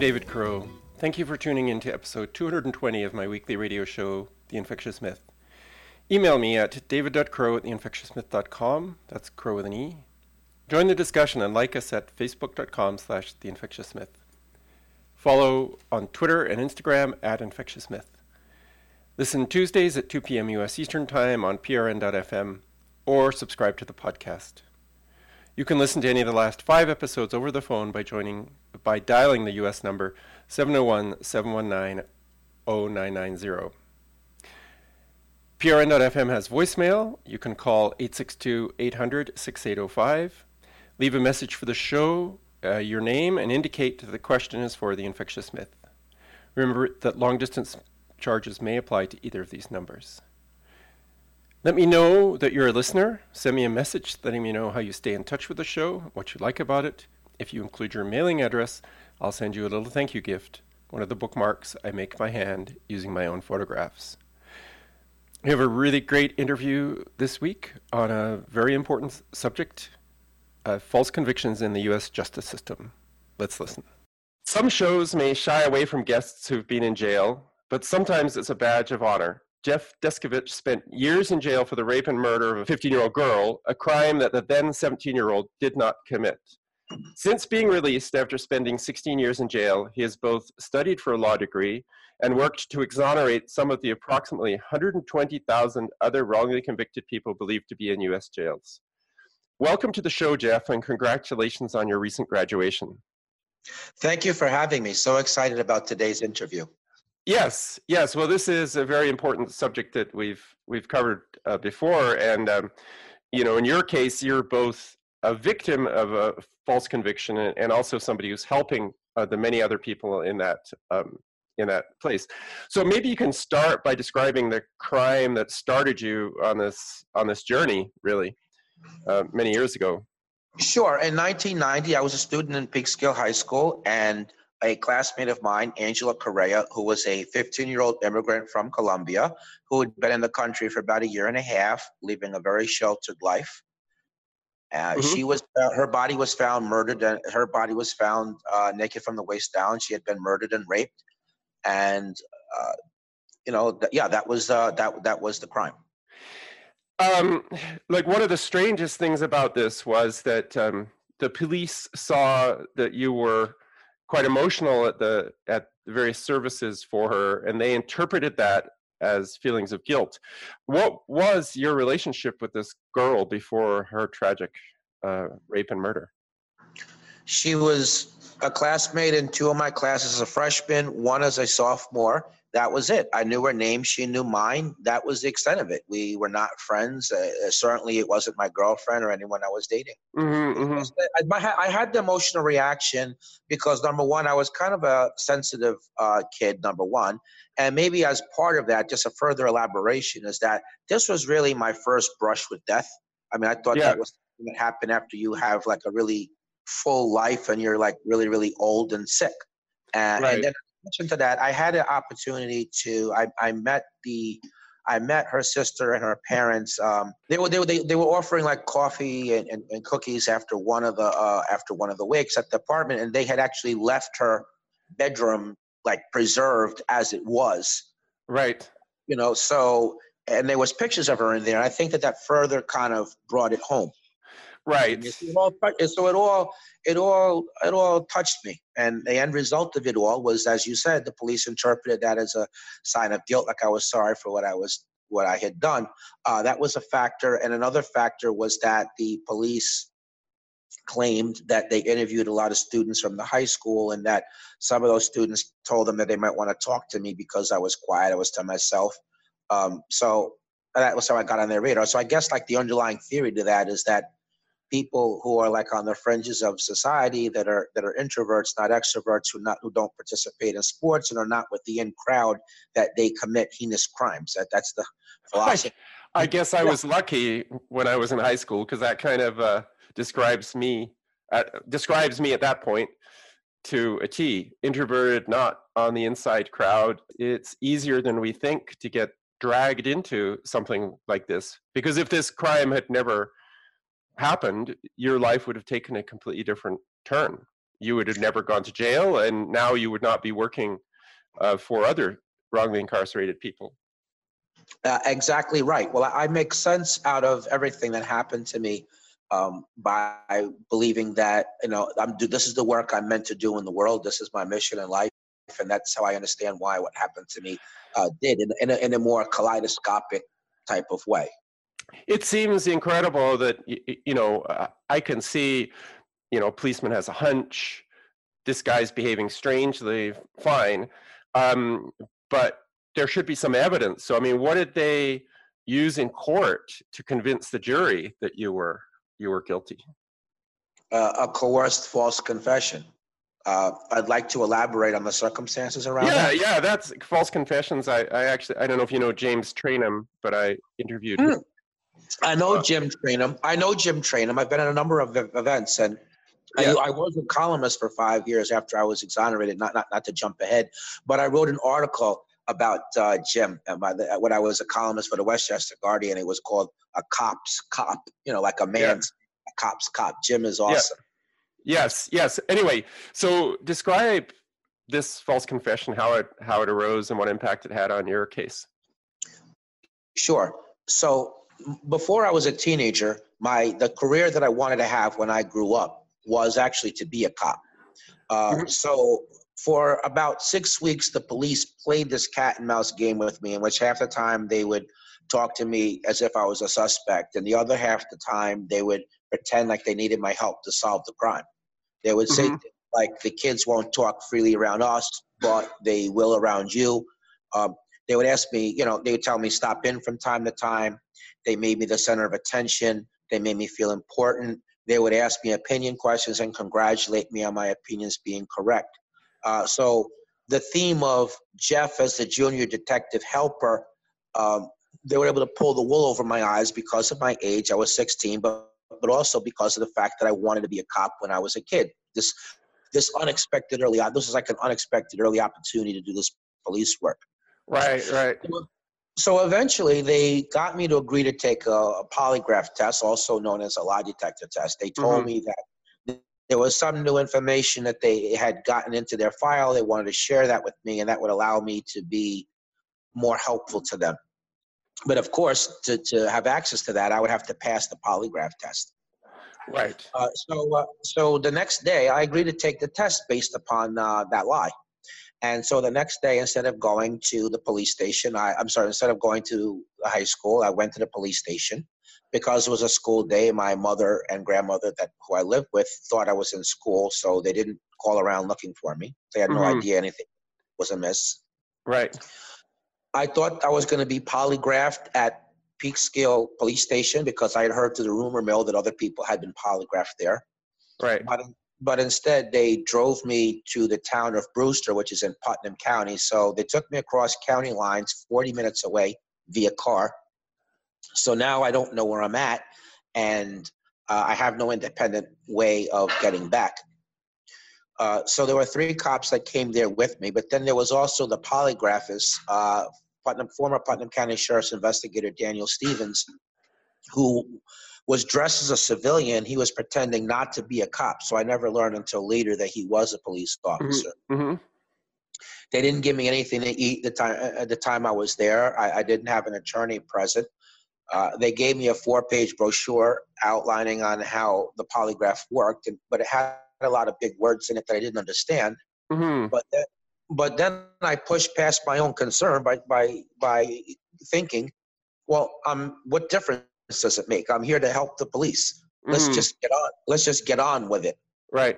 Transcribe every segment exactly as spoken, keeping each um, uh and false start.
David Crow. Thank you for tuning in to episode two hundred twenty of my weekly radio show, The Infectious Myth. Email me at david dot crow at the infectious myth dot com. That's Crow with an E. Join the discussion and like us at facebook dot com slash the infectious myth. Follow on Twitter and Instagram at Infectious Myth. Listen Tuesdays at two p.m. U S Eastern Time on P R N dot F M or subscribe to the podcast. You can listen to any of the last five episodes over the phone by joining by dialing the U S number seven oh one, seven one nine, oh nine nine zero. P R N dot F M has voicemail. You can call eight six two, eight hundred, sixty-eight oh five. Leave a message for the show, uh, your name, and indicate that the question is for the Infectious Myth. Remember that long-distance charges may apply to either of these numbers. Let me know that you're a listener. Send me a message letting me know how you stay in touch with the show, what you like about it. If you include your mailing address, I'll send you a little thank you gift, one of the bookmarks I make by hand using my own photographs. We have a really great interview this week on a very important subject, uh, false convictions in the U S justice system. Let's listen. Some shows may shy away from guests who've been in jail, but sometimes it's a badge of honor. Jeff Descovich spent years in jail for the rape and murder of a fifteen-year-old girl, a crime that the then seventeen-year-old did not commit. Since being released after spending sixteen years in jail, he has both studied for a law degree and worked to exonerate some of the approximately one hundred twenty thousand other wrongly convicted people believed to be in U S jails. Welcome to the show, Jeff, and congratulations on your recent graduation. Thank you for having me. So excited about today's interview. Yes, yes. Well, this is a very important subject that we've we've covered uh, before, and um, you know, in your case, you're both a victim of a false conviction and, and also somebody who's helping uh, the many other people in that um, in that place. So maybe you can start by describing the crime that started you on this on this journey, really, uh, many years ago. Sure. In nineteen ninety, I was a student in Peekskill High School, and a classmate of mine, Angela Correa, who was a fifteen-year-old immigrant from Colombia, who had been in the country for about a year and a half, living a very sheltered life. Uh, mm-hmm. She was, uh, her body was found murdered, and her body was found uh, naked from the waist down. She had been murdered and raped, and uh, you know, th- yeah, that was uh, that that was the crime. Um, like one of the strangest things about this was that um, the police saw that you were quite emotional at the at the various services for her, and they interpreted that as feelings of guilt. What was your relationship with this girl before her tragic uh, rape and murder? She was a classmate in two of my classes as a freshman, one as a sophomore. That was it. I knew her name. She knew mine. That was the extent of it. We were not friends. Uh, certainly, it wasn't my girlfriend or anyone I was dating. Mm-hmm, mm-hmm. I, my, I had the emotional reaction because, number one, I was kind of a sensitive uh, kid, number one. And maybe as part of that, just a further elaboration is that this was really my first brush with death. I mean, I thought yeah. that was something that happened after you have like a really full life and you're like really, really old and sick. And, right. and then in addition to that, I had an opportunity to, I, I met the, I met her sister and her parents. Um, they were, they were, they, they were offering like coffee and, and, and cookies after one of the, uh, after one of the wakes at the apartment. And they had actually left her bedroom like preserved as it was. Right. You know, so, and there was pictures of her in there. I think that that further kind of brought it home. Right. So it all, so it all, it all, it all touched me. And the end result of it all was, as you said, the police interpreted that as a sign of guilt, like I was sorry for what I was, what I had done. Uh, that was a factor. And another factor was that the police claimed that they interviewed a lot of students from the high school, and that some of those students told them that they might want to talk to me because I was quiet. I was to myself. Um, so that was how I got on their radar. So I guess like the underlying theory to that is that people who are like on the fringes of society, that are that are introverts, not extroverts, who not who don't participate in sports and are not with the in crowd, that they commit heinous crimes. That that's the philosophy. I, I guess I yeah. was lucky when I was in high school, because that kind of uh, describes me. Uh, describes me at that point to a T. Introverted, not on the inside crowd. It's easier than we think to get dragged into something like this, because if this crime had never happened, your life would have taken a completely different turn. you would have never gone to jail, and now you would not be working uh, for other wrongly incarcerated people. Uh, exactly right. Well, I, I make sense out of everything that happened to me um, by believing that, you know, I'm do this is the work I'm meant to do in the world. This is my mission in life, and that's how I understand why what happened to me uh, did in, in, a, in a more kaleidoscopic type of way. It seems incredible that, you know, uh, I can see, you know, a policeman has a hunch, this guy's behaving strangely, fine, um, but there should be some evidence. So, I mean, what did they use in court to convince the jury that you were you were guilty? Uh, a coerced false confession. Uh, I'd like to elaborate on the circumstances around yeah, that. Yeah, yeah, that's false confessions. I, I actually, I don't know if you know James Trainum, but I interviewed hmm. him. I know Jim Trainum. I know Jim Trainum. I've been at a number of events, and Yeah. I, I was a columnist for five years after I was exonerated. Not not not to jump ahead, but I wrote an article about uh, Jim the, when I was a columnist for the Westchester Guardian. It was called "A Cop's Cop," you know, like a man's yeah. a cop's cop. Jim is awesome. Yeah. Yes, yes. Anyway, so describe this false confession, how it how it arose, and what impact it had on your case. Sure. So before I was a teenager, my the career that I wanted to have when I grew up was actually to be a cop. Uh, mm-hmm. So for about six weeks, the police played this cat and mouse game with me, in which half the time they would talk to me as if I was a suspect, and the other half the time they would pretend like they needed my help to solve the crime. They would say, mm-hmm. like, the kids won't talk freely around us, but they will around you. Um, they would ask me, you know, they would tell me stop in from time to time. They made me the center of attention. They made me feel important. They would ask me opinion questions and congratulate me on my opinions being correct. Uh, so the theme of Jeff as the junior detective helper, um, they were able to pull the wool over my eyes because of my age. I was sixteen, but but also because of the fact that I wanted to be a cop when I was a kid. This this unexpected early, this was like an unexpected early opportunity to do this police work. Right, right. So eventually they got me to agree to take a, a polygraph test, also known as a lie detector test. They told mm-hmm. me that there was some new information that they had gotten into their file. They wanted to share that with me, and that would allow me to be more helpful to them. But of course, to, to have access to that, I would have to pass the polygraph test. Right. Uh, so, uh, so the next day, I agreed to take the test based upon uh, that lie. And so the next day, instead of going to the police station, I, I'm sorry, instead of going to the high school, I went to the police station because it was a school day. My mother and grandmother, that who I lived with, thought I was in school, so they didn't call around looking for me. They had no mm-hmm. idea anything was amiss. Right. I thought I was going to be polygraphed at Peekskill Police Station because I had heard through the rumor mill that other people had been polygraphed there. Right. But, but instead, they drove me to the town of Brewster, which is in Putnam County. So they took me across county lines, forty minutes away via car. So now I don't know where I'm at, and uh, I have no independent way of getting back. Uh, so there were three cops that came there with me, but then there was also the polygraphist, uh, Putnam, former Putnam County Sheriff's investigator Daniel Stevens, who was dressed as a civilian. He was pretending not to be a cop, so I never learned until later that he was a police officer. Mm-hmm. They didn't give me anything to eat the time at the time I was there. I, I didn't have an attorney present. Uh, they gave me a four-page brochure outlining on how the polygraph worked, and, but it had a lot of big words in it that I didn't understand. Mm-hmm. But then, but then I pushed past my own concern by by by thinking, well, um, what difference does it make? I'm here to help the police. Let's mm-hmm. just get on. Let's just get on with it. Right.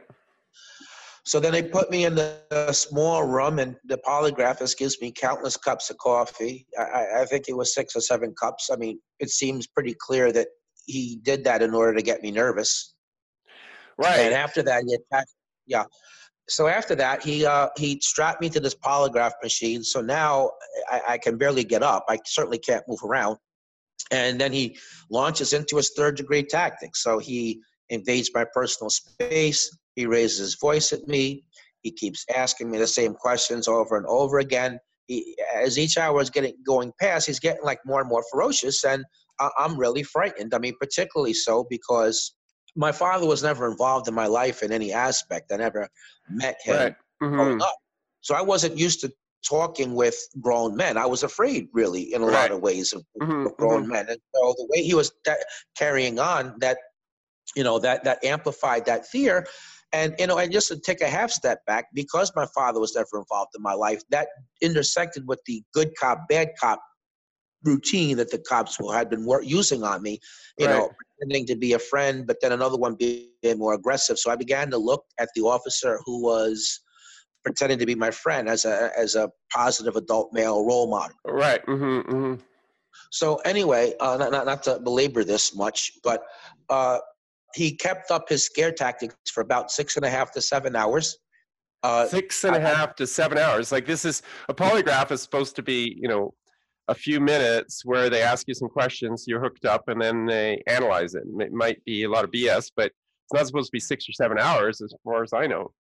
So then they put me in the, the small room, and the polygraphist gives me countless cups of coffee. I, I think it was six or seven cups. I mean, it seems pretty clear that he did that in order to get me nervous. Right. And after that, he attacked. Yeah. So after that, he uh, he strapped me to this polygraph machine. So now I, I can barely get up. I certainly can't move around. And then he launches into his third degree tactics. So he invades my personal space. He raises his voice at me. He keeps asking me the same questions over and over again. He, as each hour is getting going past, he's getting like more and more ferocious, and I, I'm really frightened. I mean, particularly so because my father was never involved in my life in any aspect. I never met him Right. growing Mm-hmm. up. So I wasn't used to talking with grown men. I was afraid, really, in a Right. lot of ways of, Mm-hmm. of grown Mm-hmm. men. And so the way he was ta- carrying on, that, you know, that, that amplified that fear. And, you know, and just to take a half step back, because my father was never involved in my life, that intersected with the good cop, bad cop routine that the cops had been wor- using on me, you Right. know, pretending to be a friend, but then another one being more aggressive. So I began to look at the officer who was pretending to be my friend as a as a positive adult male role model. Right. Mm-hmm. Mm-hmm. So anyway, uh, not, not not to belabor this much, but uh, he kept up his scare tactics for about six and a half to seven hours. Uh, Six and I, a half to seven hours. Like this is a polygraph is supposed to be, you know, a few minutes where they ask you some questions, you're hooked up, and then they analyze it. It might be a lot of B S, but it's not supposed to be six or seven hours, as far as I know.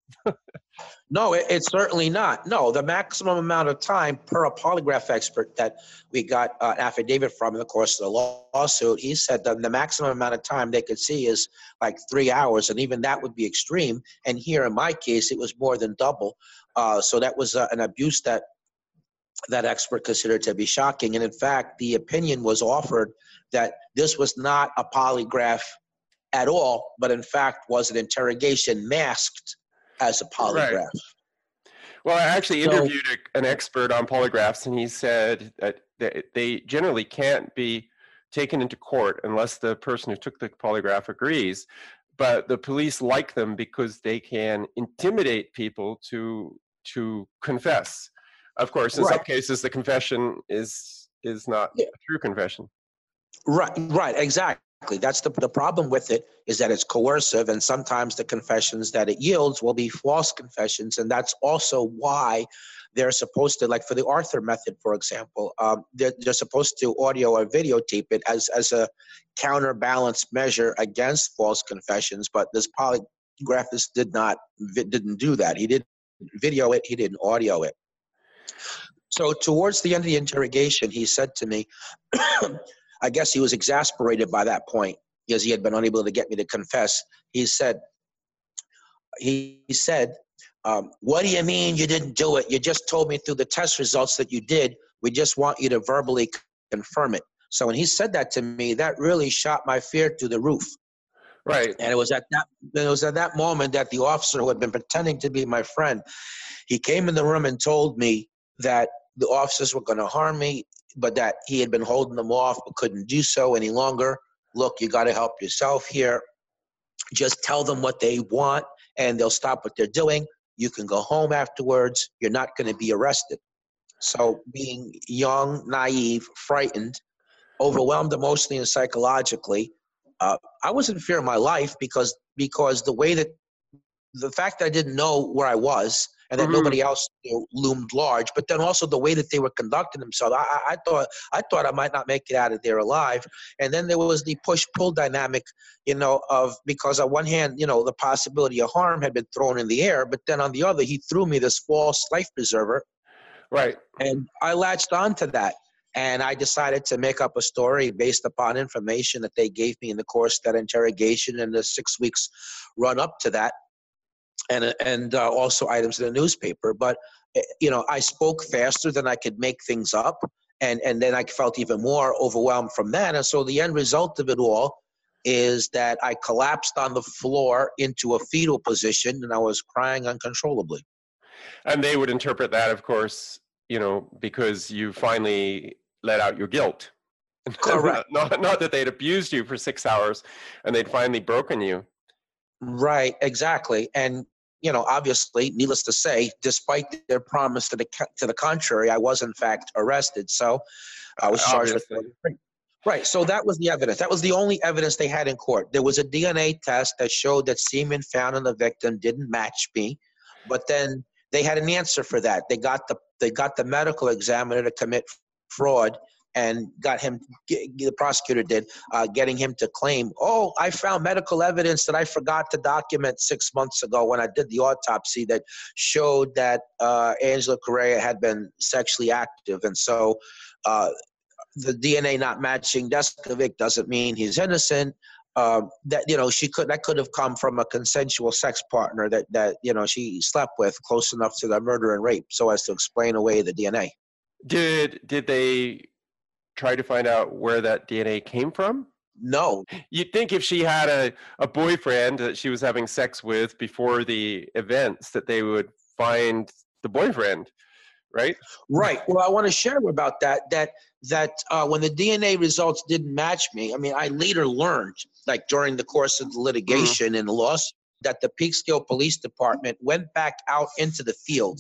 No, it, it's certainly not. No, the maximum amount of time per a polygraph expert that we got uh, an affidavit from in the course of the law- lawsuit, he said that the maximum amount of time they could see is like three hours, and even that would be extreme. And here in my case, it was more than double. Uh, so that was uh, an abuse that that expert considered to be shocking. And in fact, the opinion was offered that this was not a polygraph at all, but in fact was an interrogation masked as a Right. polygraph. Well, I actually So, interviewed a, an expert on polygraphs, and he said that they, they generally can't be taken into court unless the person who took the polygraph agrees. But the police like them because they can intimidate people to to confess. Of course, in some right. cases, the confession is is not Yeah. a true confession. Right, right, exactly. That's the the problem with it, is that it's coercive, and sometimes the confessions that it yields will be false confessions, and that's also why they're supposed to, like for the Arthur method, for example, um, they're, they're supposed to audio or videotape it as as a counterbalance measure against false confessions. But this polygraphist did not vi- didn't do that. He didn't video it. He didn't audio it. So towards the end of the interrogation, he said to me, I guess he was exasperated by that point because he had been unable to get me to confess. He said, he said, um, what do you mean you didn't do it? You just told me through the test results that you did. We just want you to verbally confirm it. So when he said that to me, that really shot my fear through the roof. Right. And it was at that it was at that moment that the officer who had been pretending to be my friend, he came in the room and told me that the officers were going to harm me, but that he had been holding them off but couldn't do so any longer. Look, you got to help yourself here. Just tell them what they want and they'll stop what they're doing. You can go home afterwards. You're not going to be arrested. So being young, naive, frightened, overwhelmed emotionally and psychologically, uh, I was in fear of my life because because the way that the fact that I didn't know where I was and that Mm-hmm. nobody else, you know, loomed large, but then also the way that they were conducting themselves, I, I, I thought I thought I might not make it out of there alive. And then there was the push-pull dynamic, you know, of because on one hand, you know, the possibility of harm had been thrown in the air, but then on the other, he threw me this false life preserver, Right. and I latched onto that. And I decided to make up a story based upon information that they gave me in the course of that interrogation and the six weeks run up to that, and and uh, also items in the newspaper. But you know, I spoke faster than I could make things up, and and then I felt even more overwhelmed from that. And so the end result of it all is that I collapsed on the floor into a fetal position, and I was crying uncontrollably. And they would interpret that, of course, you know, because you finally let out your guilt. Correct. not, not that they'd abused you for six hours and they'd finally broken you. Right. Exactly. And you know, obviously, needless to say, despite their promise to the to the contrary, I was in fact arrested. So I was charged with Obviously. murder. Right. So that was the evidence. That was the only evidence they had in court. There was a D N A test that showed that semen found on the victim didn't match me, but then they had an answer for that. They got the they got the medical examiner to commit fraud and got him. The prosecutor did, uh, getting him to claim, "Oh, I found medical evidence that I forgot to document six months ago when I did the autopsy that showed that uh, Angelo Correa had been sexually active," and so. Uh, the D N A not matching Deskovic doesn't mean he's innocent. uh, that, you know, she could, that could have come from a consensual sex partner that, that, you know, she slept with close enough to the murder and rape so as to explain away the D N A. Did, did they try to find out where that D N A came from? No. You'd think if she had a, a boyfriend that she was having sex with before the events that they would find the boyfriend, right? Right. Well, I want to share about that, that, that uh, when the D N A results didn't match me, I mean, I later learned, like during the course of the litigation mm. in the lawsuit, that the Peekskill Police Department went back out into the field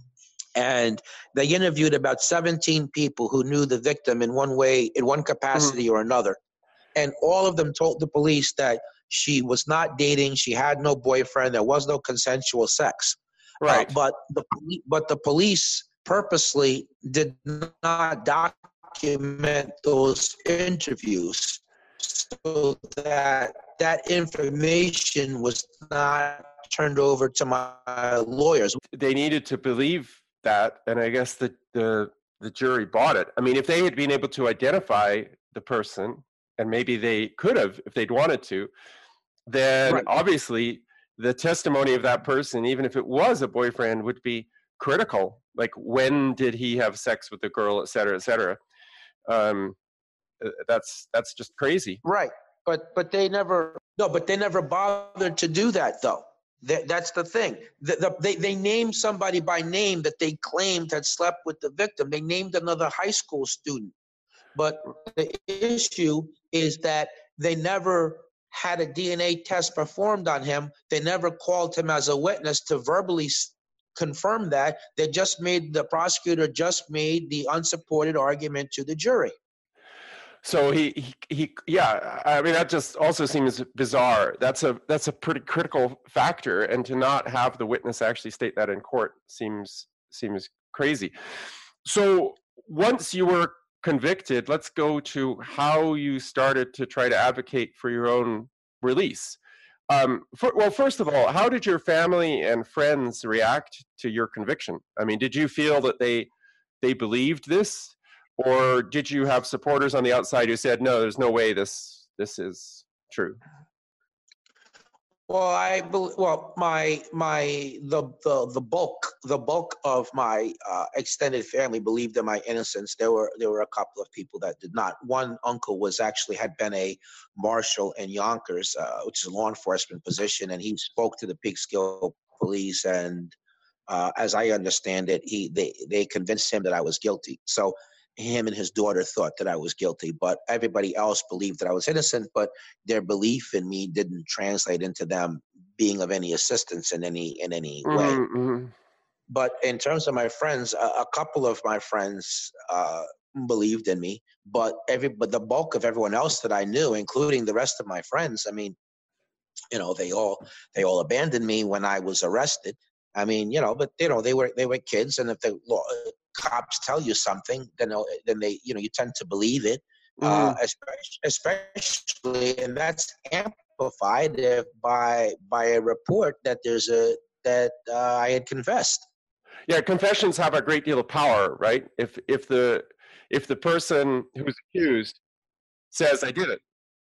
and they interviewed about seventeen people who knew the victim in one way, in one capacity mm. or another. And all of them told the police that she was not dating, she had no boyfriend, there was no consensual sex. Right. Uh, but the but the police purposely did not document those interviews so that that information was not turned over to my lawyers. They needed to believe that, and I guess the the the jury bought it. I mean, if they had been able to identify the person, and maybe they could have if they'd wanted to, then right. obviously the testimony of that person, even if it was a boyfriend, would be critical. Like, when did he have sex with the girl, et cetera, et cetera. Um, that's that's just crazy. Right, but but they never no, but they never bothered to do that though. That, that's the thing. The, the, they they named somebody by name that they claimed had slept with the victim. They named another high school student, but the issue is that they never had a D N A test performed on him. They never called him as a witness to verbally confirm that. They just made, the prosecutor just made the unsupported argument to the jury. So he, he, he, yeah, I mean, that just also seems bizarre. That's a, that's a pretty critical factor. And to not have the witness actually state that in court seems, seems crazy. So once you were convicted, let's go to how you started to try to advocate for your own release. Um, for, well, first of all, how did your family and friends react to your conviction? I mean, did you feel that they, they believed this? Or did you have supporters on the outside who said, no, there's no way this this is true? Well, I well my my the the the bulk the bulk of my uh, extended family believed in my innocence. There were there were a couple of people that did not. One uncle was actually had been a marshal in Yonkers, uh, which is a law enforcement position, and he spoke to the Peekskill police. And uh, as I understand it, he they they convinced him that I was guilty. So him and his daughter thought that I was guilty, but everybody else believed that I was innocent, but their belief in me didn't translate into them being of any assistance in any in any way. Mm-hmm. But in terms of my friends, a, a couple of my friends uh, believed in me, but every but the bulk of everyone else that I knew, including the rest of my friends, I mean, you know, they all they all abandoned me when I was arrested. I mean, you know, but you know, they were they were kids, and if the law, cops tell you something, then then they, you know, you tend to believe it, mm. uh, especially, especially, and that's amplified if by by a report that there's a that uh, I had confessed. Yeah, confessions have a great deal of power, right? If if the if the person who's accused says, "I did it."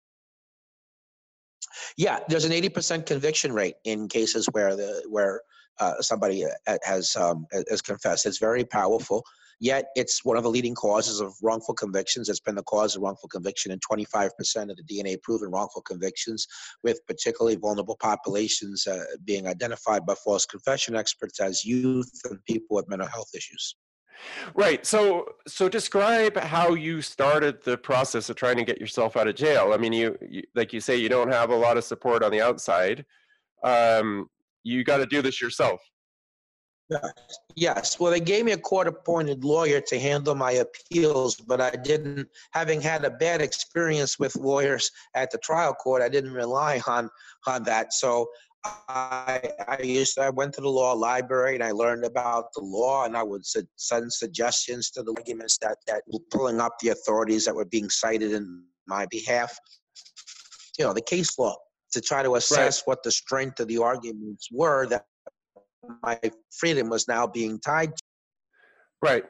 Yeah, there's an eighty percent conviction rate in cases where the where uh, somebody has um, has confessed. It's very powerful. Yet it's one of the leading causes of wrongful convictions. It's been the cause of wrongful conviction in twenty-five percent of the D N A-proven wrongful convictions, with particularly vulnerable populations uh, being identified by false confession experts as youth and people with mental health issues. Right. So, so describe how you started the process of trying to get yourself out of jail. I mean, you, you like you say, you don't have a lot of support on the outside. Um, you got to do this yourself. Yes. Well, they gave me a court-appointed lawyer to handle my appeals, but I didn't, having had a bad experience with lawyers at the trial court, I didn't rely on, on that. So I, I used to, I went to the law library and I learned about the law, and I would su- send suggestions to the arguments that, that pulling up the authorities that were being cited in my behalf, you know, the case law, to try to assess right. what the strength of the arguments were that my freedom was now being tied to. Right.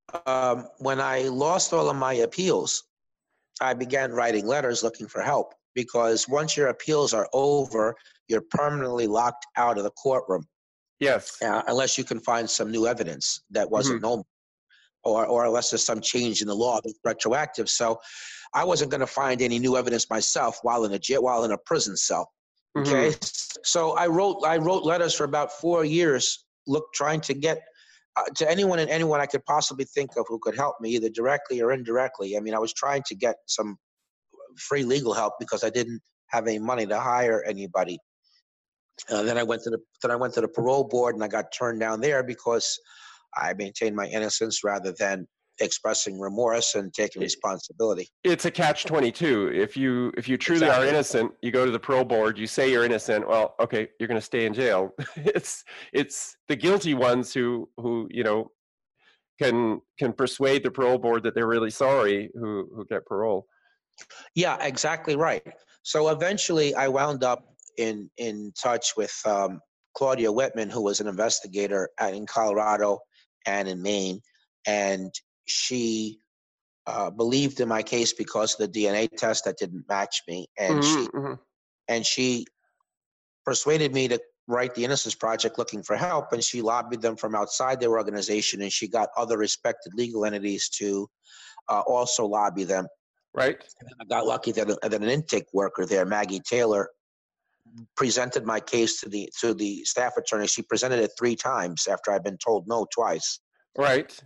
Um, when I lost all of my appeals, I began writing letters looking for help, because once your appeals are over, you're permanently locked out of the courtroom. Yes. Uh, unless you can find some new evidence that wasn't Mhm. known, or, or unless there's some change in the law that's retroactive. So I wasn't going to find any new evidence myself while in a jail, while in a prison cell. Okay. Mhm. So I wrote, I wrote letters for about four years, look, trying to get uh, to anyone and anyone I could possibly think of who could help me, either directly or indirectly. I mean, I was trying to get some free legal help because I didn't have any money to hire anybody. Uh, then I went to the then I went to the parole board, and I got turned down there because I maintained my innocence rather than expressing remorse and taking responsibility. It's a catch twenty-two. If you if you truly Exactly. are innocent, you go to the parole board, you say you're innocent, well, okay, you're going to stay in jail. it's it's the guilty ones who who, you know, can can persuade the parole board that they're really sorry who who get parole. Yeah, exactly right. So eventually I wound up in in touch with um, Claudia Whitman, who was an investigator at, in Colorado and in Maine, and she uh, believed in my case because of the D N A test that didn't match me, and she Mm-hmm, mm-hmm. and she persuaded me to write the Innocence Project looking for help, and she lobbied them from outside their organization, and she got other respected legal entities to uh, also lobby them. Right. And I got lucky that, that an intake worker there, Maggie Taylor, presented my case to the to the staff attorney. She presented it three times after I'd been told no twice. Right.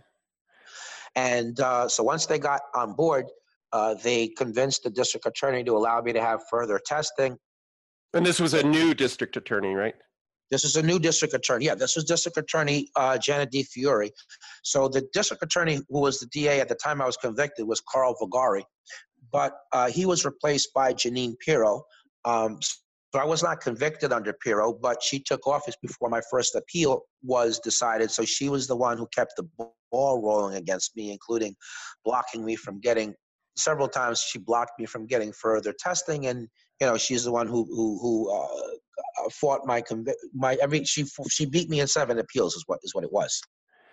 And uh, so once they got on board, uh, they convinced the district attorney to allow me to have further testing. And this was a new district attorney, right? This is a new district attorney. Yeah, this was District Attorney uh, Janet DiFiore. So the district attorney who was the D A at the time I was convicted was Carl Vagari, but uh, he was replaced by Janine Pirro. Um, so I was not convicted under Pirro, but she took office before my first appeal was decided. So she was the one who kept the ball rolling against me, including blocking me from getting several times. She blocked me from getting further testing, and you know she's the one who who who uh, fought my convic- my every she she beat me in seven appeals is what is what it was.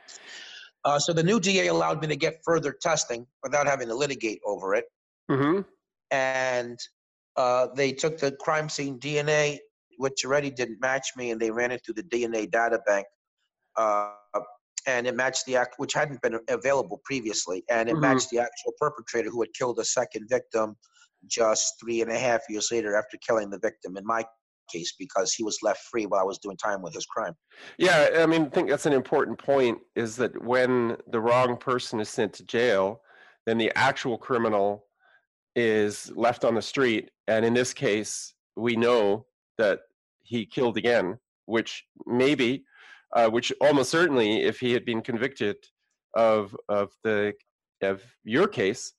Uh, so the new D A allowed me to get further testing without having to litigate over it. Mm-hmm. And uh, they took the crime scene D N A, which already didn't match me, and they ran it through the D N A data bank, uh, and it matched the act, which hadn't been available previously, and it Mm-hmm. matched the actual perpetrator who had killed a second victim just three and a half years later after killing the victim in my case, because he was left free while I was doing time with his crime. Yeah, I mean, I think that's an important point, is that when the wrong person is sent to jail, then the actual criminal is left on the street. And in this case, we know that he killed again, which maybe, uh, which almost certainly, if he had been convicted of of the of your case,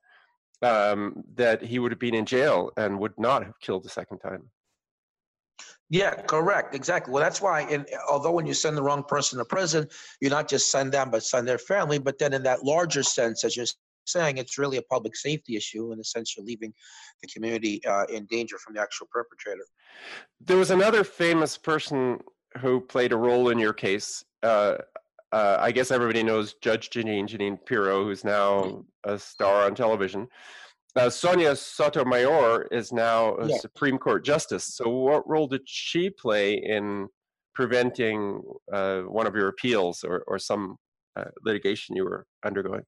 um, that he would have been in jail and would not have killed a second time. Yeah, correct. Exactly. Well, that's why, in, although when you send the wrong person to prison, you not just send them, but send their family. But then in that larger sense, as you're saying, it's really a public safety issue. In the sense, you're leaving the community uh, in danger from the actual perpetrator. There was another famous person who played a role in your case. Uh, uh, I guess everybody knows Judge Janine, Janine Pirro, who's now a star on television. Uh, Sonia Sotomayor is now a Yeah. Supreme Court justice. So what role did she play in preventing uh, one of your appeals or, or some uh, litigation you were undergoing?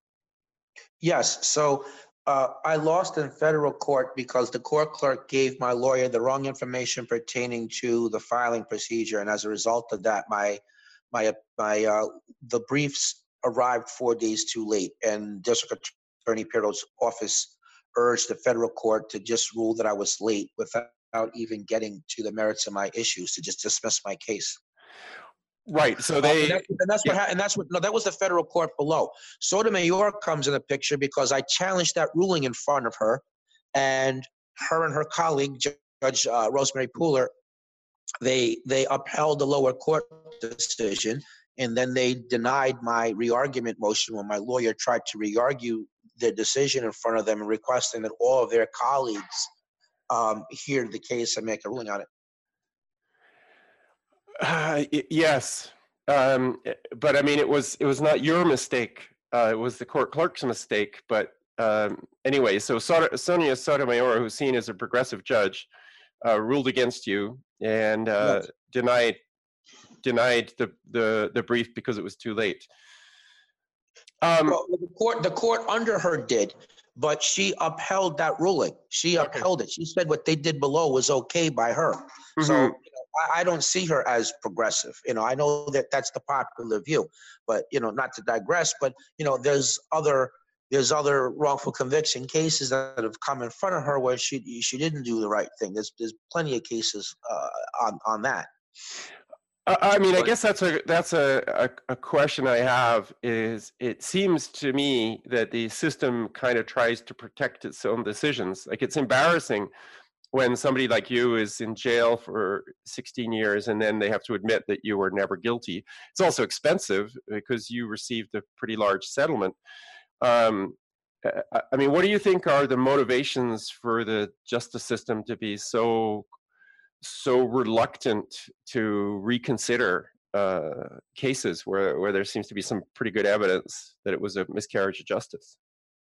Yes. So uh, I lost in federal court because the court clerk gave my lawyer the wrong information pertaining to the filing procedure, and as a result of that, my my my uh, the briefs arrived four days too late, and District Attorney Pirro's office urged the federal court to just rule that I was late without even getting to the merits of my issues, to just dismiss my case. Right. So Uh, they. and, that, and that's what Yeah. ha- and that's what no, that was the federal court below. Sotomayor comes in the picture because I challenged that ruling in front of her, and her and her colleague Judge uh, Rosemary Pooler, they they upheld the lower court decision, and then they denied my re-argument motion when my lawyer tried to re-argue the decision in front of them and requesting that all of their colleagues um, hear the case and make a ruling on it. Uh, y- yes, um, eh, but I mean, it was it was not your mistake. Uh, it was the court clerk's mistake. But um, anyway, so Soto- Sonia Sotomayor, who's seen as a progressive judge, uh, ruled against you and uh, Yes. denied denied the, the the brief because it was too late. Um, Well, the court, the court under her did, but she upheld that ruling. She okay. upheld it. She said what they did below was okay by her. Mm-hmm. So you know, I, I don't see her as progressive. You know, I know that that's the popular view, but you know, not to digress, but you know, there's other there's other wrongful conviction cases that have come in front of her where she she didn't do the right thing. There's there's plenty of cases uh, on on that. I mean, But, I guess that's a that's a, a, a question I have. Is it seems to me that the system kind of tries to protect its own decisions. Like it's embarrassing when somebody like you is in jail for sixteen years and then they have to admit that you were never guilty. It's also expensive because you received a pretty large settlement. Um, I, I mean, what do you think are the motivations for the justice system to be so so reluctant to reconsider uh, cases where, where there seems to be some pretty good evidence that it was a miscarriage of justice?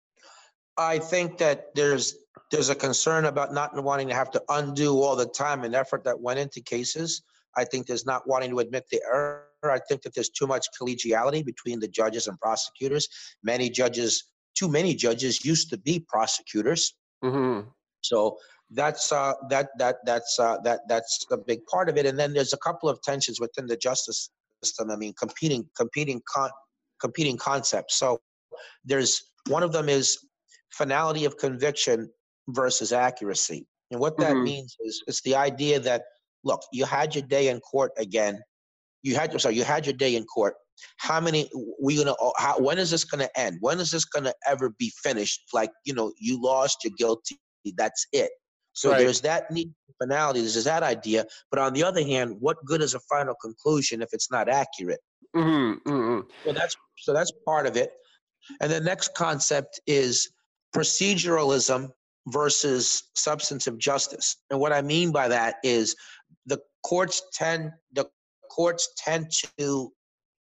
I think that there's there's a concern about not wanting to have to undo all the time and effort that went into cases. I think there's not wanting to admit the error. I think that there's too much collegiality between the judges and prosecutors. Many judges, too many judges used to be prosecutors. Mm-hmm. So that's uh, that that that's uh, that that's a big part of it. And then there's a couple of tensions within the justice system. I mean, competing competing con- competing concepts. So there's one of them is finality of conviction versus accuracy. And what that Mm-hmm. means is it's the idea that look, you had your day in court again. You had sorry, you had your day in court. How many we gonna how when is this gonna end? When is this gonna ever be finished? Like, you know, you lost, you're guilty, that's it. So Right. there's that need for finality, there's that idea. But on the other hand, what good is a final conclusion if it's not accurate? Mm-hmm. Mm-hmm. So that's so that's part of it. And the next concept is proceduralism versus substantive justice. And what I mean by that is the courts tend the courts tend to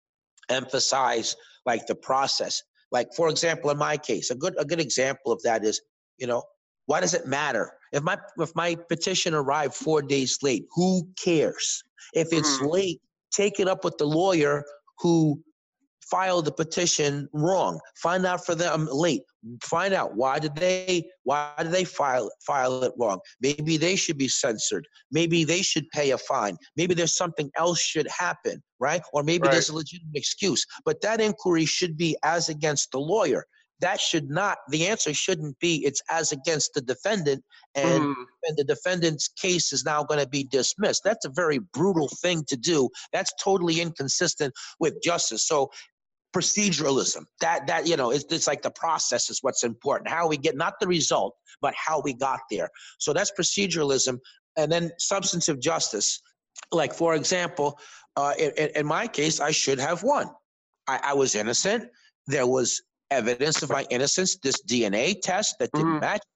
emphasize like the process. Like, for example, in my case, a good a good example of that is, you know, why does it matter if my if my petition arrived four days late? Who cares? If it's Mm-hmm. late, take it up with the lawyer who filed the petition wrong. Find out for them late. Find out why did they why did they file file it wrong? Maybe they should be censored. Maybe they should pay a fine. Maybe there's something else should happen, right? Or maybe Right. there's a legitimate excuse. But that inquiry should be as against the lawyer. That should not, the answer shouldn't be it's as against the defendant and, Mm-hmm. and the defendant's case is now going to be dismissed. That's a very brutal thing to do. That's totally inconsistent with justice. So proceduralism, that that you know, it's, it's like the process is what's important. How we get, not the result, but how we got there. So that's proceduralism. And then substantive justice. Like, for example, uh, in, in my case, I should have won. I, I was innocent. There was evidence of my innocence, this D N A test that didn't Mm-hmm. match.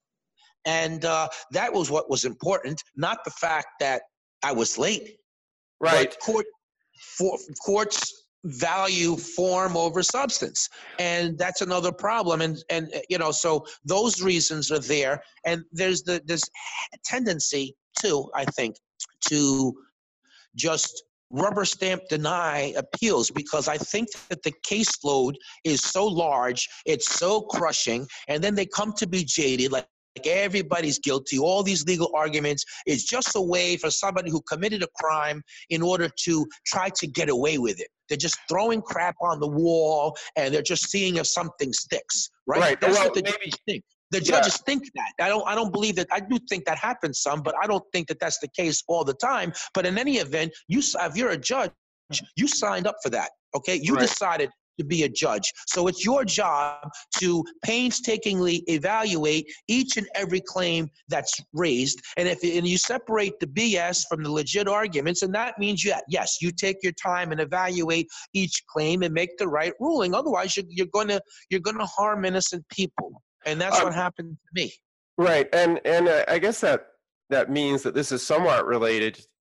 And uh, that was what was important, not the fact that I was late. Right. But court, for, courts value form over substance, and that's another problem. And and you know, so those reasons are there. And there's the this tendency too, I think, to just rubber stamp deny appeals, because I think that the caseload is so large, it's so crushing, and then they come to be jaded, like like everybody's guilty. All these legal arguments is just a way for somebody who committed a crime in order to try to get away with it. They're just throwing crap on the wall and they're just seeing if something sticks, right? Right. That's Well, what the maybe- judges think. The Yeah. judges think that. I don't I don't believe that. I do think that happens some, but I don't think that that's the case all the time. But in any event, you if you're a judge, you signed up for that, okay? You Right. decided to be a judge. So it's your job to painstakingly evaluate each and every claim that's raised. And if and you separate the B S from the legit arguments, and that means you, yes, you take your time and evaluate each claim and make the right ruling. Otherwise, you're, you're going to you're going to harm innocent people. And that's Um, what happened to me. Right. And and uh, I guess that that means that this is somewhat related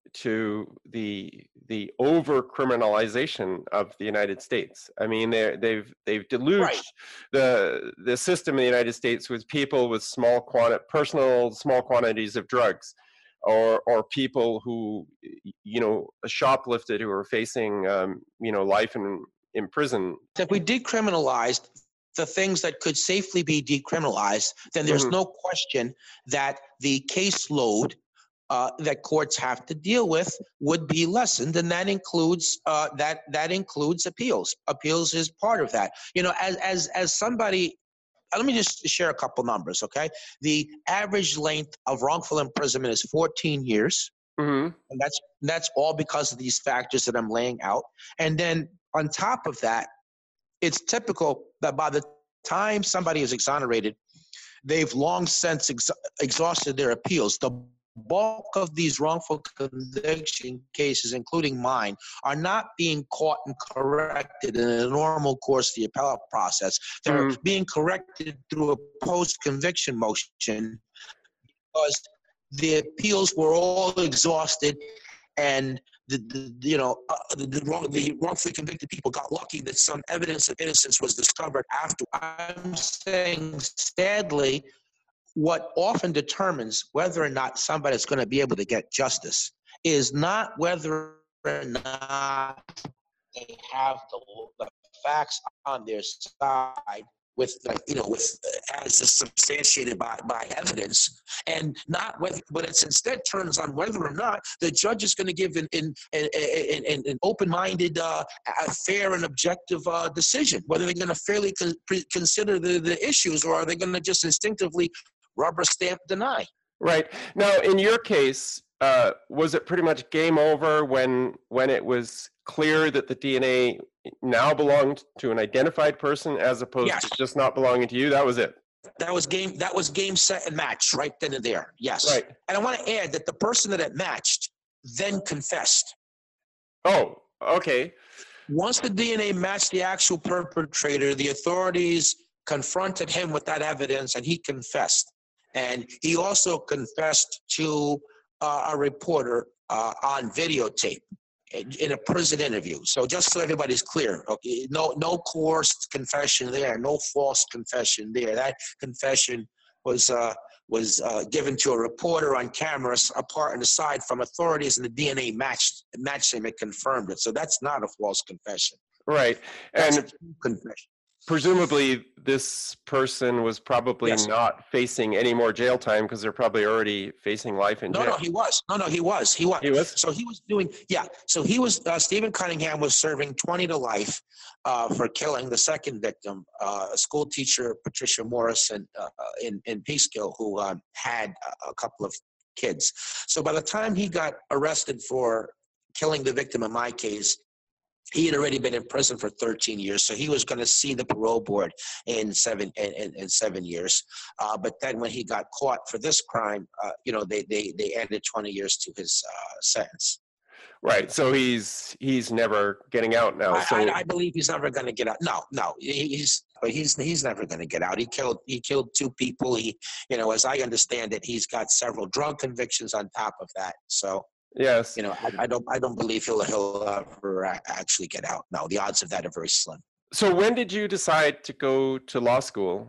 to the the over criminalization of the United States. I mean, they they've they've deluged Right. the the system in the United States with people with small quanti- personal small quantities of drugs, or or people who, you know, shoplifted, who are facing um, you know, life in in prison. If we decriminalized the things that could safely be decriminalized, then there's Mhm. no question that the caseload uh, that courts have to deal with would be lessened, and that includes uh, that that includes appeals. Appeals is part of that. You know, as as as somebody. uh, Let me just share a couple numbers, okay? The average length of wrongful imprisonment is fourteen years, Mhm. and that's that's all because of these factors that I'm laying out. And then on top of that, it's typical that by the time somebody is exonerated, they've long since ex- exhausted their appeals. The bulk of these wrongful conviction cases, including mine, are not being caught and corrected in the normal course of the appellate process. They're Mhm. being corrected through a post-conviction motion because the appeals were all exhausted, and the, the you know uh, the, the, wrong, the wrongfully convicted people got lucky that some evidence of innocence was discovered after. I'm saying, sadly, what often determines whether or not somebody's going to be able to get justice is not whether or not they have the, the facts on their side with, uh, you know, with uh, as substantiated by, by evidence, and not whether, but it's instead turns on whether or not the judge is going to give an, an, an, an, an open-minded, uh, a fair and objective uh, decision, whether they're going to fairly con- consider the, the issues, or are they going to just instinctively rubber stamp deny. Right. Now, in your case, uh, was it pretty much game over when when it was clear that the D N A now belonged to an identified person as opposed Yes, to just not belonging to you? That was it. that was game. That was game, set, and match right then and there. Yes, Right. and I want to add that the person that it matched then confessed. Oh, okay. Once the D N A matched the actual perpetrator, the authorities confronted him with that evidence, and he confessed. And he also confessed to uh, a reporter uh, on videotape in a prison interview. So just so everybody's clear, okay, no, no coerced confession there, no false confession there. That confession was uh, was uh, given to a reporter on camera, apart and aside from authorities, and the D N A matched matched him. It confirmed it. So that's not a false confession. Right. That's a And true confession. presumably this person was probably Yes. not facing any more jail time because they're probably already facing life in No, jail. no, he was. No, no, he was. He was. He was? So he was doing, yeah. So he was, uh, Stephen Cunningham was serving twenty to life uh, for killing the second victim, uh, a school teacher, Patricia Morrison, uh, in, in Peekskill, who um, had a, a couple of kids. So by the time he got arrested for killing the victim in my case, he had already been in prison for thirteen years, so he was going to see the parole board in seven in, in, in seven years. Uh, but then, when he got caught for this crime, uh, you know, they they they added twenty years to his uh, sentence. Right. So he's he's never getting out now. I, So I, I believe he's never going to get out. No, no, he's but he's he's never going to get out. He killed he killed two people. He, you know, as I understand it, he's got several drug convictions on top of that. So. yes. You know, I, I don't, I don't believe he'll he'll ever actually get out. No, the odds of that are very slim. So when did you decide to go to law school?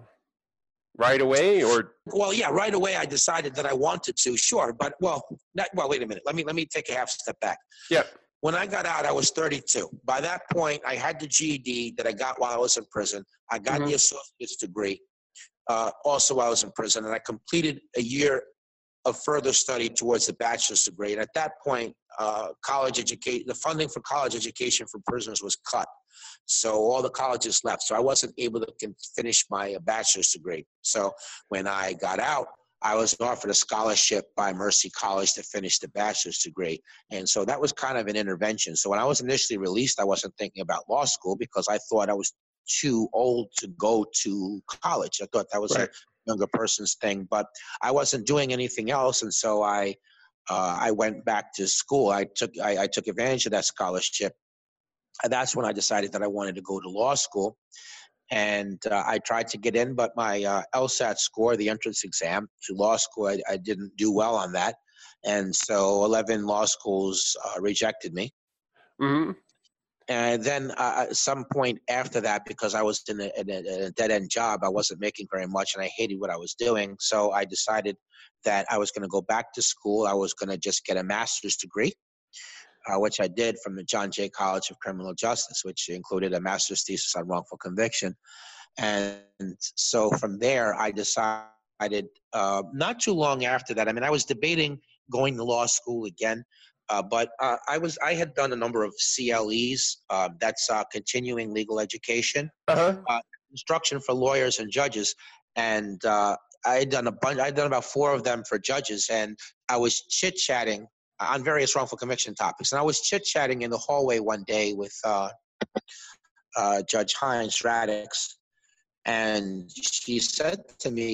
Right away, or? Well, yeah, right away I decided that I wanted to. Sure, but well, not, well, wait a minute. Let me let me take a half step back. Yeah. When I got out, I was thirty-two. By that point, I had the G E D that I got while I was in prison. I got mm-hmm. the associate's degree uh, also while I was in prison, and I completed a year of further study towards the bachelor's degree. And at that point, uh, college education, the funding for college education for prisoners was cut. So all the colleges left. So I wasn't able to finish my bachelor's degree. So when I got out, I was offered a scholarship by Mercy College to finish the bachelor's degree. And so that was kind of an intervention. So when I was initially released, I wasn't thinking about law school because I thought I was too old to go to college. I thought that was right. a younger person's thing, but I wasn't doing anything else. And so I, uh, I went back to school. I took, I, I took advantage of that scholarship. And that's when I decided that I wanted to go to law school. And uh, I tried to get in, but my uh, LSAT score, the entrance exam to law school, I, I didn't do well on that. And so eleven law schools uh, rejected me. Mm-hmm. And then uh, at some point after that, because I was in a, in a, in a dead-end job, I wasn't making very much, and I hated what I was doing. So I decided that I was going to go back to school. I was going to just get a master's degree, uh, which I did from the John Jay College of Criminal Justice, which included a master's thesis on wrongful conviction. And so from there, I decided uh, not too long after that. I mean, I was debating going to law school again. Uh, but uh, I was I had done a number of C L Es. Uh, that's uh, continuing legal education, Uh-huh. uh, instruction for lawyers and judges, and uh, I had done a bunch. I had done about four of them for judges, and I was chit chatting on various wrongful conviction topics. And I was chit chatting in the hallway one day with uh, uh, Judge Hines Radix, and she said to me,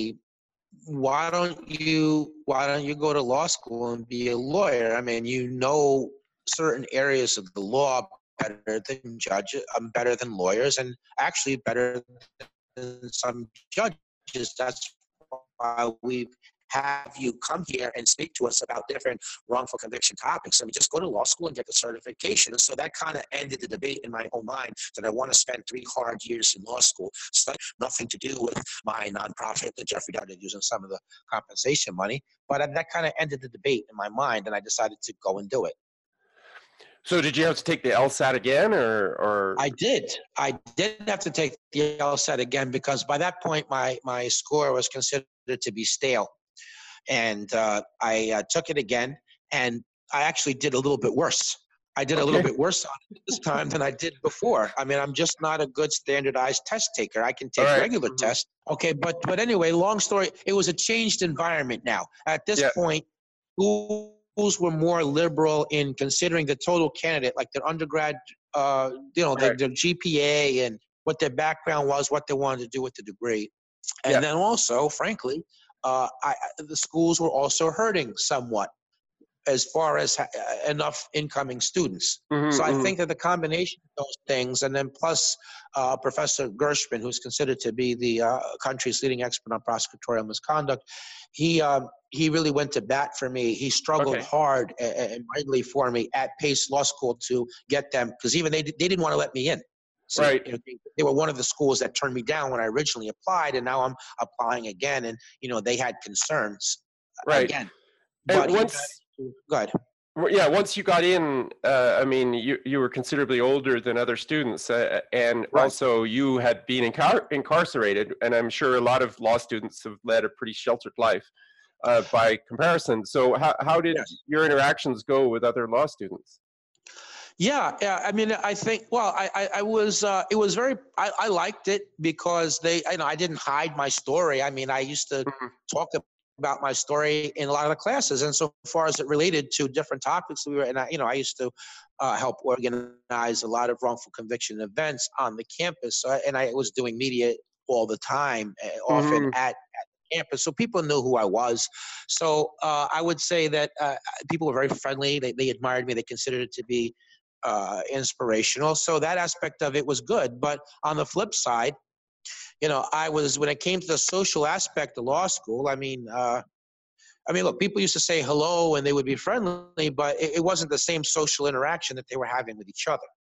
why don't you why don't you go to law school and be a lawyer? I mean, you know certain areas of the law better than judges, um, better than lawyers, and actually better than some judges. That's why we've have you come here and speak to us about different wrongful conviction topics. I mean, just go to law school and get the certification. And so that kind of ended the debate in my own mind that I want to spend three hard years in law school. So nothing to do with my nonprofit that Jeffrey Dahmer did using some of the compensation money. But that kind of ended the debate in my mind, and I decided to go and do it. So did you have to take the LSAT again, or, or? I did. I did have to take the LSAT again because by that point, my, my score was considered to be stale. And uh, I uh, took it again, and I actually did a little bit worse. I did Okay. a little bit worse on it this time than I did before. I mean, I'm just not a good standardized test taker. I can take All right. regular Mm-hmm. tests. Okay, but but anyway, long story, it was a changed environment now. At this Yeah. point, schools were more liberal in considering the total candidate, like their undergrad, uh, you know, their, Right. their G P A and what their background was, what they wanted to do with the degree. And Yeah. then also, frankly, uh, I, the schools were also hurting somewhat as far as ha- enough incoming students. Mm-hmm, So I mm-hmm. think that the combination of those things, and then plus uh, Professor Gershman, who's considered to be the uh, country's leading expert on prosecutorial misconduct, he um, he really went to bat for me. He struggled Okay. hard and, and mightily for me at Pace Law School to get them, because even they they didn't want to let me in. So, Right. you know, they, they were one of the schools that turned me down when I originally applied, and now I'm applying again. And you know, they had concerns Right. again. And But once, go ahead. yeah, once you got in, uh, I mean, you you were considerably older than other students, uh, and Right. also you had been incar- incarcerated, and I'm sure a lot of law students have led a pretty sheltered life uh, by comparison. So how how did Yes. your interactions go with other law students? Yeah, yeah. I mean, I think. Well, I, I, I was. Uh, it was very. I, I liked it because they. You know, I didn't hide my story. I mean, I used to Mm-hmm. talk about my story in a lot of the classes, and so far as it related to different topics, we were. And I, you know, I used to uh, help organize a lot of wrongful conviction events on the campus, so I, and I was doing media all the time, uh, often Mm-hmm. at. at campus, so people knew who I was. So uh, I would say that uh, people were very friendly. They, they admired me. They considered it to be uh, inspirational. So that aspect of it was good. But on the flip side, you know, I was, when it came to the social aspect of law school, I mean, uh, I mean, look, people used to say hello and they would be friendly, but it, it wasn't the same social interaction that they were having with each other.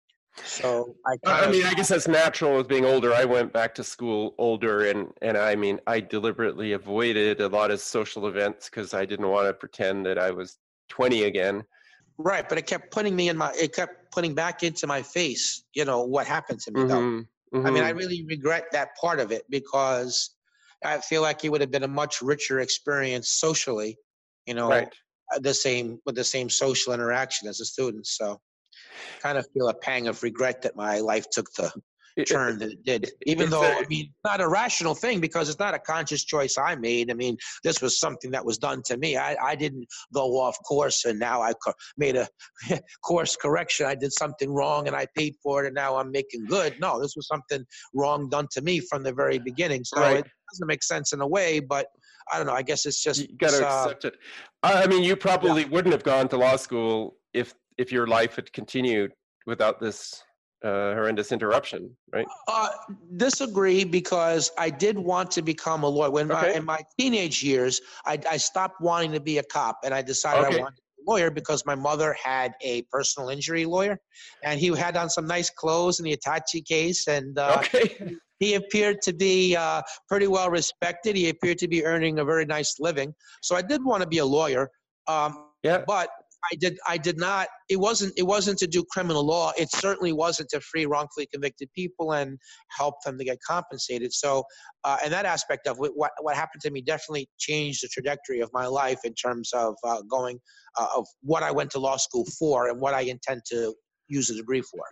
So I kind I of, mean, I guess that's natural with being older. I went back to school older, and, and I mean, I deliberately avoided a lot of social events because I didn't want to pretend that I was twenty again. right, but it kept putting me in my, it kept putting back into my face, you know, what happened to me though. Mm-hmm. Mm-hmm. I mean, I really regret that part of it because I feel like it would have been a much richer experience socially, you know, Right. the same, with the same social interaction as a student. So kind of feel a pang of regret that my life took the It- turn that it did, even it's though, a- I mean, not a rational thing because it's not a conscious choice I made. I mean, this was something that was done to me. I, I didn't go off course and now I co- made a course correction. I did something wrong and I paid for it and now I'm making good. No, this was something wrong done to me from the very beginning. So Right. it doesn't make sense in a way, but I don't know. I guess it's just, You got to uh, accept it. I I mean, you probably wouldn't have gone to law school if if your life had continued without this uh, horrendous interruption, right? Uh, disagree, because I did want to become a lawyer. When my, Okay. in my teenage years, I, I stopped wanting to be a cop, and I decided Okay. I wanted to be a lawyer because my mother had a personal injury lawyer, and he had on some nice clothes in the Hitachi case, and uh, Okay. he appeared to be uh, pretty well respected. He appeared to be earning a very nice living. So I did want to be a lawyer, um, Yeah. but I did. I did not. It wasn't. It wasn't to do criminal law. It certainly wasn't to free wrongfully convicted people and help them to get compensated. So, uh, and that aspect of what what happened to me definitely changed the trajectory of my life in terms of uh, going uh, of what I went to law school for and what I intend to use a degree for.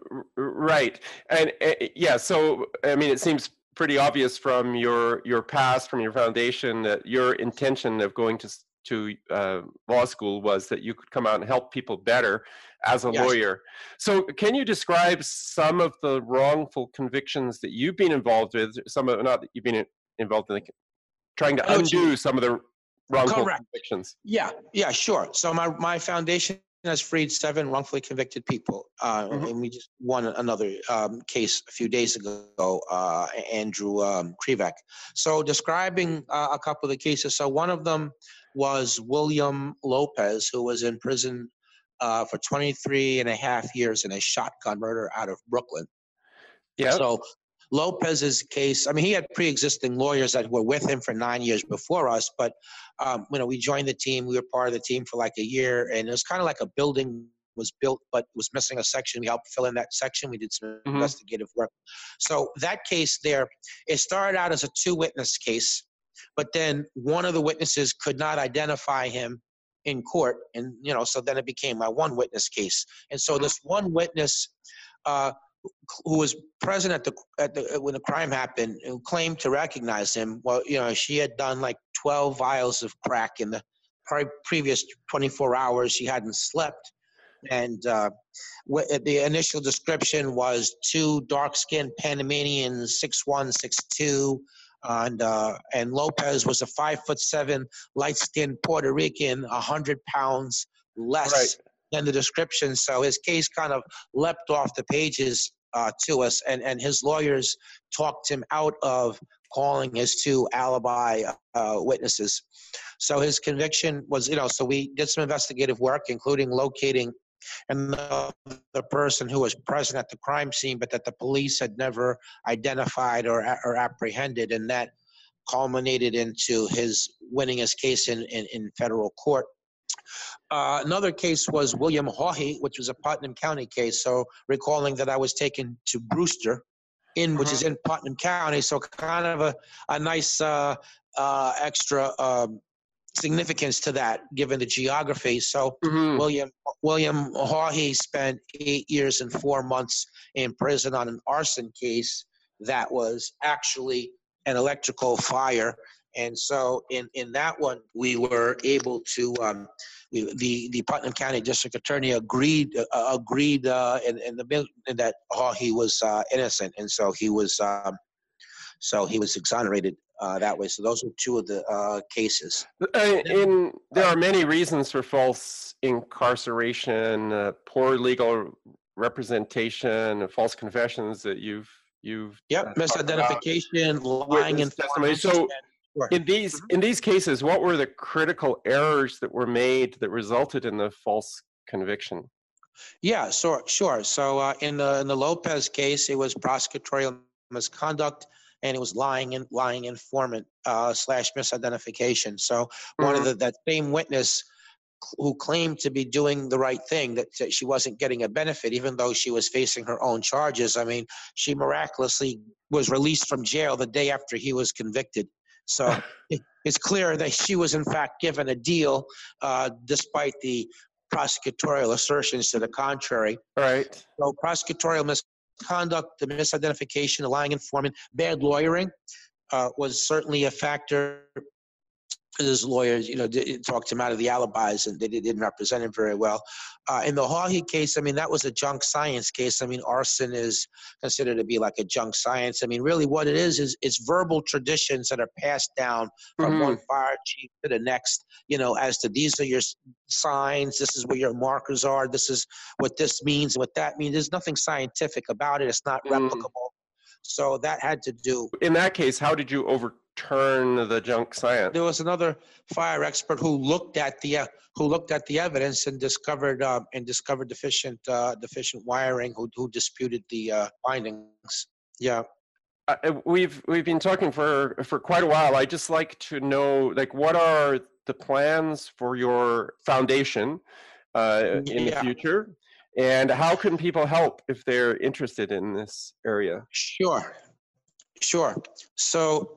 Right. And uh, yeah, so I mean, it seems pretty obvious from your your past, from your foundation, that your intention of going to to uh, law school was that you could come out and help people better as a Yes. lawyer. So can you describe some of the wrongful convictions that you've been involved with, some of, not that you've been involved in, the, trying to undo some of the wrongful Correct. convictions? Yeah, yeah, sure. So my, my foundation has freed seven wrongfully convicted people. Uh, Mhm. And we just won another um, case a few days ago, uh, Andrew um, Krivak. So describing uh, a couple of the cases. So one of them was William Lopez, who was in prison uh, for twenty-three and a half years in a shotgun murder out of Brooklyn. Yeah. So Lopez's case, I mean, he had pre-existing lawyers that were with him for nine years before us, but, um, you know, we joined the team. We were part of the team for like a year, and it was kind of like a building was built, but was missing a section. We helped fill in that section. We did some Mhm. investigative work. So that case there, it started out as a two-witness case, but then one of the witnesses could not identify him in court, and, you know, so then it became a one-witness case. And so this one witness, uh, who was present at the at the when the crime happened, who claimed to recognize him. Well, you know, she had done like twelve vials of crack in the pre- previous twenty-four hours. She hadn't slept, and uh, wh- the initial description was two dark-skinned Panamanians, six one, six two, and uh, and Lopez was a five foot seven, light-skinned Puerto Rican, a hundred pounds less. Right. Than the description. So his case kind of leapt off the pages uh, to us, and, and his lawyers talked him out of calling his two alibi uh, witnesses. So his conviction was, you know, so we did some investigative work, including locating another person who was present at the crime scene, but that the police had never identified or, or apprehended, and that culminated into his winning his case in, in, in federal court. Uh, another case was William Hawley, which was a Putnam County case. So recalling that I was taken to Brewster, in which is in Putnam County, so kind of a, a nice uh, uh, extra um, significance to that, given the geography. So Mhm. William William Hawley spent eight years and four months in prison on an arson case that was actually an electrical fire. And so in, in that one, we were able to, um, we, the, the Putnam County District Attorney agreed uh, agreed uh, in, in the in that oh, he was uh, innocent, and so he was um, so he was exonerated uh, that way. So those were two of the uh, cases. Uh, in there are many reasons for false incarceration, uh, poor legal representation, false confessions that you've you've Yep, uh, talked about. misidentification, lying, Witness and testimony. So in these in these cases, what were the critical errors that were made that resulted in the false conviction? Yeah, sure, sure. So uh, in the in the Lopez case, it was prosecutorial misconduct, and it was lying and lying informant uh, slash misidentification. So one of Mhm. the that same witness who claimed to be doing the right thing, that, that she wasn't getting a benefit, even though she was facing her own charges. I mean, she miraculously was released from jail the day after he was convicted. So it, it's clear that she was in fact given a deal, uh, despite the prosecutorial assertions to the contrary. Right. So prosecutorial misconduct, the misidentification, the lying informant, bad lawyering uh, was certainly a factor his lawyers, you know, did, talked him out of the alibis, and they didn't represent him very well. Uh, in the Hawley case, I mean, that was a junk science case. I mean, arson is considered to be like a junk science. I mean, really what it is, is it's verbal traditions that are passed down from Mm-hmm. one fire chief to the next, you know, as to these are your signs, this is where your markers are, this is what this means, what that means. There's nothing scientific about it. It's not Mm. replicable. So that had to do. In that case, how did you overturn the junk science? There was another fire expert who looked at the uh, who looked at the evidence and discovered uh, and discovered deficient uh, deficient wiring. Who who disputed the uh, findings? Yeah. Uh, we've we've been talking for for quite a while. I just like to know, like, what are the plans for your foundation uh, in Yeah. the future, and how can people help if they're interested in this area? Sure, sure. So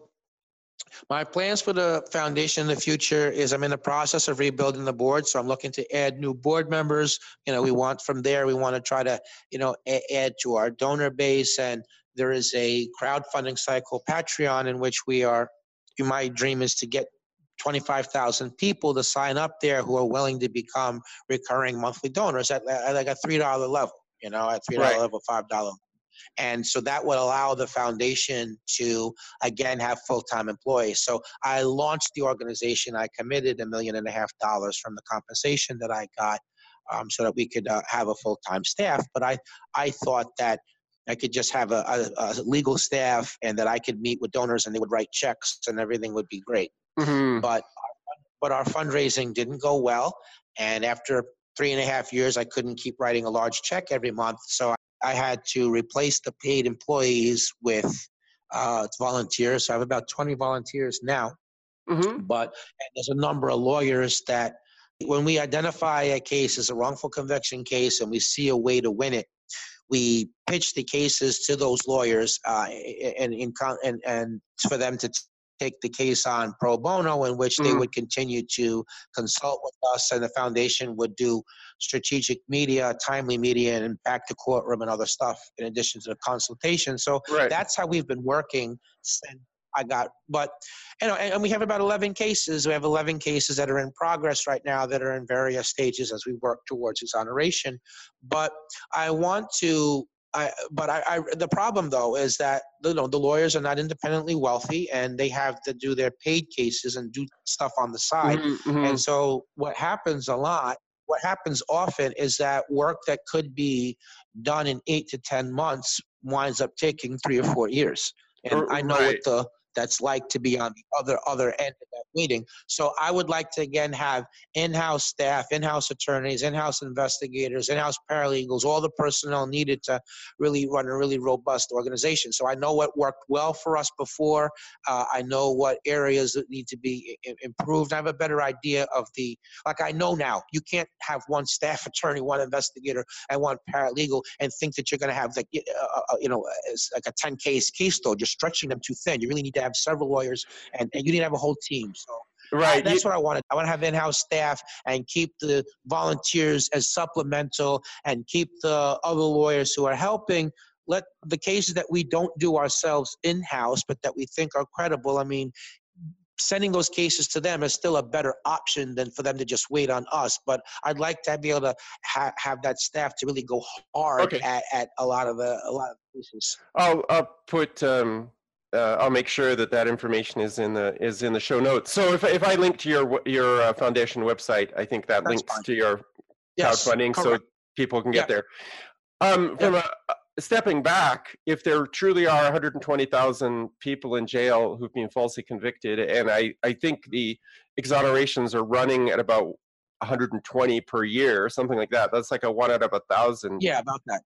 my plans for the foundation in the future is I'm in the process of rebuilding the board. So I'm looking to add new board members. You know, we want from there, we want to try to, you know, a- add to our donor base. And there is a crowdfunding site called Patreon in which we are, my dream is to get twenty-five thousand people to sign up there who are willing to become recurring monthly donors at, at like a three dollar level, you know, at three dollar Right. level, five dollar. And so that would allow the foundation to, again, have full-time employees. So I launched the organization. I committed a million and a half dollars from the compensation that I got um, so that we could uh, have a full-time staff. But I, I thought that I could just have a, a, a legal staff and that I could meet with donors and they would write checks and everything would be great. Mm-hmm. But, but our fundraising didn't go well. And after three and a half years, I couldn't keep writing a large check every month. So I I had to replace the paid employees with uh, volunteers. So I have about twenty volunteers now. Mm-hmm. But and there's a number of lawyers that when we identify a case as a wrongful conviction case and we see a way to win it, we pitch the cases to those lawyers uh, and, and, and for them to take the case on pro bono, in which they Mm-hmm. would continue to consult with us, and the foundation would do strategic media, timely media, and back to courtroom and other stuff in addition to the consultation. So Right. that's how we've been working since I got, but, you know, and, and we have about eleven cases. We have eleven cases that are in progress right now that are in various stages as we work towards exoneration. But I want to I, but I, I, the problem though is that you know the lawyers are not independently wealthy and they have to do their paid cases and do stuff on the side. Mm-hmm. Mm-hmm. And so what happens a lot, what happens often is that work that could be done in eight to ten months winds up taking three or four years. And I know Right. what the that's like to be on the other other end of that meeting. So I would like to again have in-house staff, in-house attorneys, in-house investigators, in-house paralegals, all the personnel needed to really run a really robust organization. So I know what worked well for us before. Uh, I know what areas that need to be I- improved. I have a better idea of the, like I know now, you can't have one staff attorney, one investigator, and one paralegal and think that you're going to have like, uh, uh, you know, it's like a ten case caseload. You're stretching them too thin. You really need to have several lawyers, and, and you need to have a whole team. So Right. I, that's You- what I wanted. I want to have in-house staff and keep the volunteers as supplemental and keep the other lawyers who are helping. Let the cases that we don't do ourselves in-house, but that we think are credible. I mean, sending those cases to them is still a better option than for them to just wait on us. But I'd like to be able to ha- have that staff to really go hard Okay. at, at a lot of the a lot of cases. I'll I'll put um uh, I'll make sure that that information is in the is in the show notes. So if if I link to your your uh, foundation website, I think that That's links fine. to your Yes, crowdfunding, so correct. people can get Yeah. there. Um, from a, stepping back, if there truly are one hundred twenty thousand people in jail who've been falsely convicted, and I I think the exonerations are running at about one hundred twenty per year, something like that. That's like a one out of a thousand. Yeah, about that.